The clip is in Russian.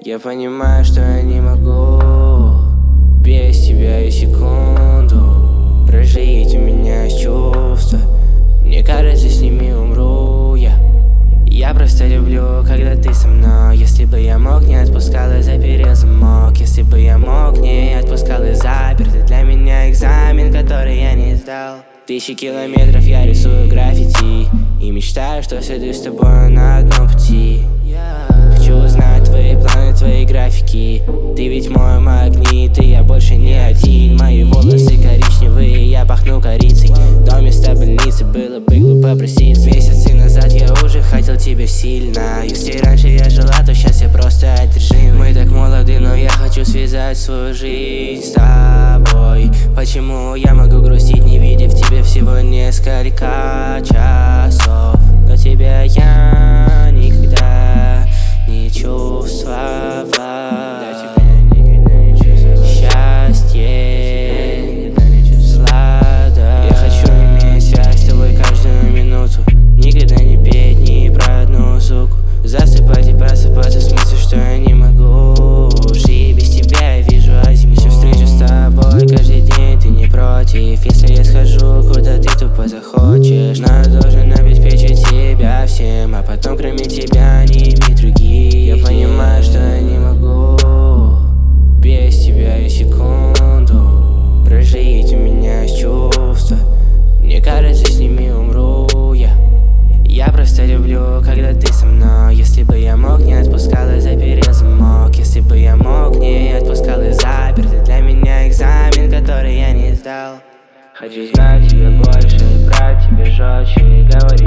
Я понимаю, что я не могу без тебя и секунду прожить, у меня есть чувства. Мне кажется, с ними умру я. Я просто люблю, когда ты со мной. Если бы я мог, не отпускал и заперел замок. Если бы я мог, не отпускал и запер. Ты для меня экзамен, который я не сдал. Тысячи километров я рисую граффити и мечтаю, что сойду с тобой на одном пути. Хочу узнать твои планы, твои графики. Ты ведь мой магнит, и я больше не один. Мои волосы коричневые, я пахну корицей. Но вместо больницы было бы глупо проситься. Месяцы назад я уже хотел тебя сильно. Если раньше я жила, то сейчас я просто одержим. Мы так молоды, но я хочу связать свою жизнь с тобой. Почему я могу грустить, не видя в тебе всего несколько часов? Но тебя я никогда не чувствовал. Счастье сладко. Я хочу иметь связь с тобой каждую минуту. Никогда не петь ни про одну суку. Засыпать и просыпаться с мыслью, что я не могу жить без тебя. Я вижу азимут. Еще встречу с тобой каждый день, ты не против. Если я схожу, куда ты тупо захочешь. Но я должен обеспечить тебя всем, а потом кроме тебя не иметь других. Я понимаю, что я не могу без тебя и секунду прожить, у меня есть чувства. Мне кажется, с ними умру я. Я просто люблю, когда ты со мной. Если бы я мог, не отпускал и заперел замок. Если бы я мог, не отпускал и запер. Ты для меня экзамен, который я не сдал. Хочу знать тебя больше, брать тебя жестче, говорить